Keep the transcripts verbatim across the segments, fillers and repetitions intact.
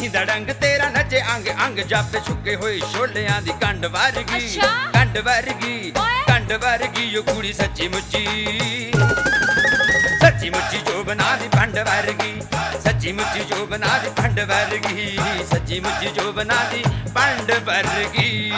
ਜਵਾਨੀ ਦਾ ਡੰਗ ਤੇਰਾ ਨੱਚੇ ਅੰਗ ਅੰਗ ਜਾਪੇ ਛੁੱਕੇ ਹੋਏ ਛੋਲਿਆਂ ਦੀ ਕੰਡ ਵਰਗੀ ਕੰਡ ਵਰਗੀ ਕੰਡ ਵਰਗੀ ਓ ਕੁੜੀ ਸੱਚੀ ਮੁੱਚੀ ਸੱਚੀ ਮੁੱਚੀ ਜੋ ਬਣਾ ਦੀ ਭੰਡ ਵਰਗੀ ਸੱਚੀ ਮੁੱਚੀ ਜੋ ਬਣਾ ਦੀ ਭੰਡ ਵਰਗੀ ਸੱਚੀ ਮੁੱਚੀ ਜੋ ਬਣਾ ਦੀ ਭੰਡ ਵਰਗੀ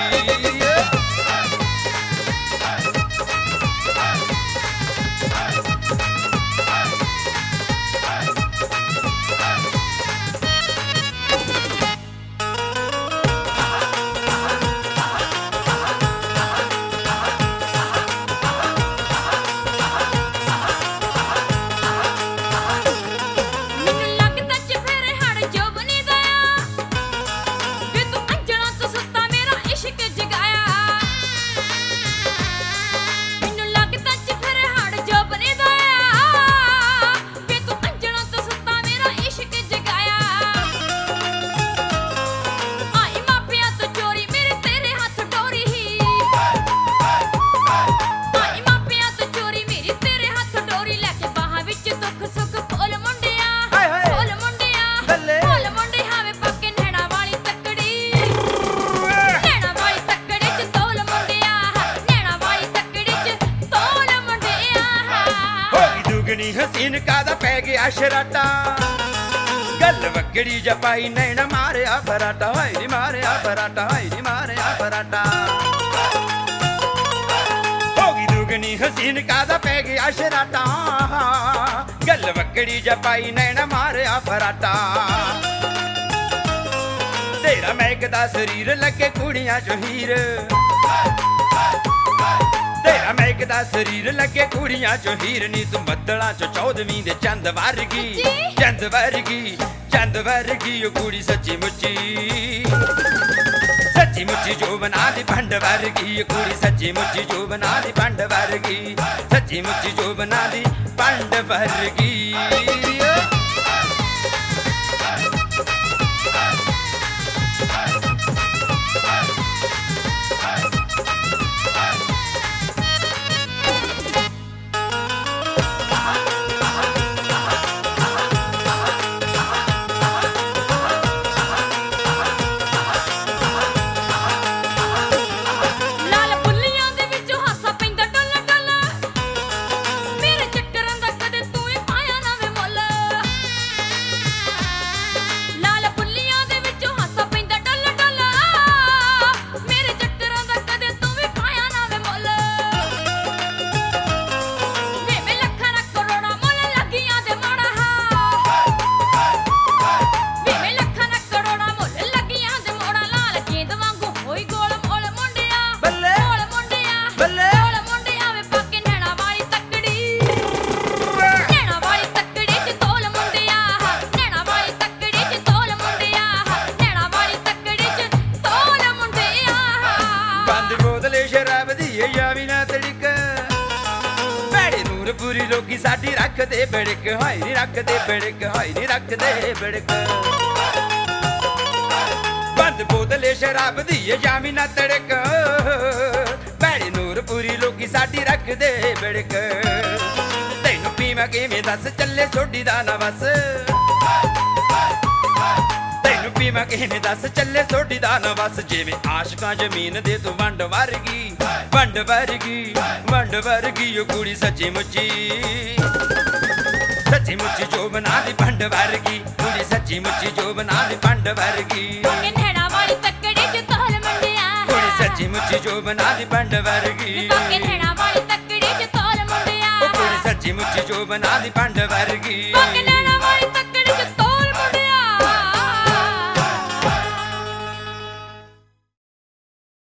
हसीन कादा पै गया शराटा गल वकड़ी जपाई नैन मारिया फराटा हाय नी मारिया फराटा हाय नी मारिया फराटा होगी दुगनी हसीन कादा पै गया शराटा गल वकड़ी जपाई नैन मारिया फराटा तेरा महकदा शरीर लगे कुड़ियां चो हीर तेरा महकदा शरीर लगे कुड़ियां चो हीर नी तू बदला चो चौदवीं दे चंद वर्गी चंद वर्गी चंद वर्गी ओ कुड़ी सच्ची मुच्ची सच्ची मुच्ची जो बना दी भंड वर्गी ओ कुड़ी सच्ची मुच्ची जो बना दी भंड वर्गी सच्ची मुच्ची जो बना दी भंड वर्गी पूरी लोगी साडी रख दे बड़क हाय नी रख दे बड़क हाय नी रख दे बड़क बंद बोतले शराब दी जामी ना तड़क भैड़ी नूर पूरी लोगी साडी रख दे बड़क तैनू पीवा किवें दस चले सोडी दा ना बस तैनू पीवा किवें दस चले सोडी दा ना बस जिवें आशिकां जमीन दे तू वंड वर्गी वंड वर्गी वंड वर्गी ओ कुड़ी सच्ची मुच्ची सच्ची मुच्ची जो बना दी भंड वर्गी कुड़ी सच्ची मुच्ची जो बना दी भंड वर्गी नैना वाली तकड़ी च तोल मुंडिया कुड़ी सच्ची मुच्ची जो बना दी भंड वर्गी नैना वाली तकड़ी च तोल मुंडिया कुड़ी सच्ची मुच्ची जो बना दी भंड वर्गी